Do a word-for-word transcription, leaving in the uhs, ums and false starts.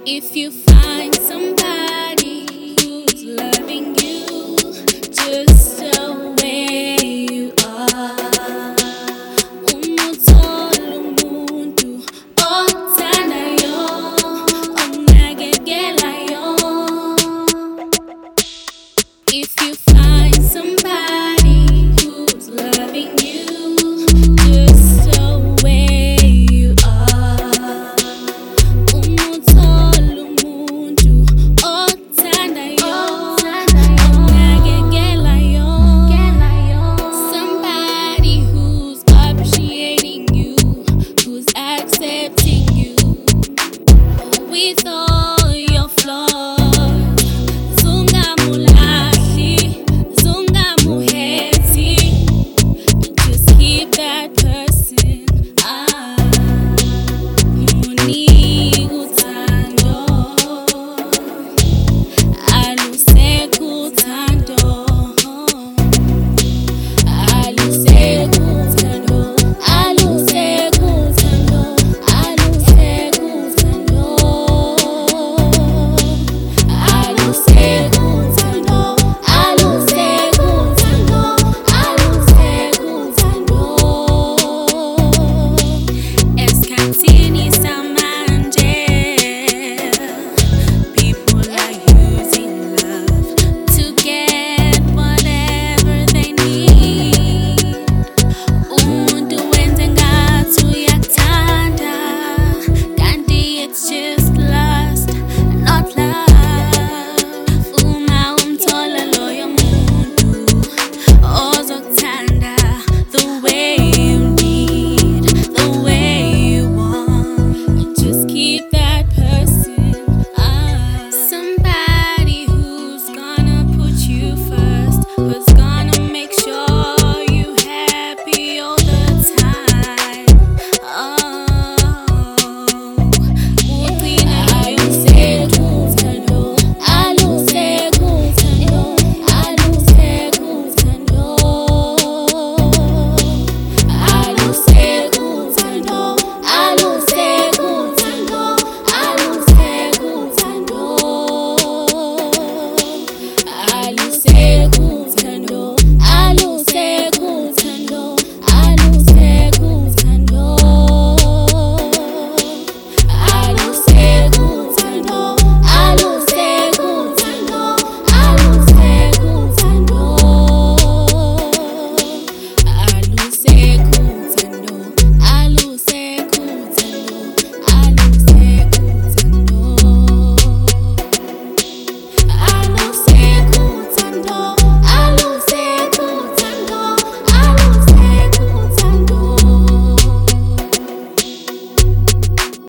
If you find somebody who's loving you just the way you are, umuthola umuntu othandayo, onakekelayo. If you find somebody who's loving you just the way you are, umuthola umuntu othandayo, onakekelayo. Somebody who's appreciating you, who's accepting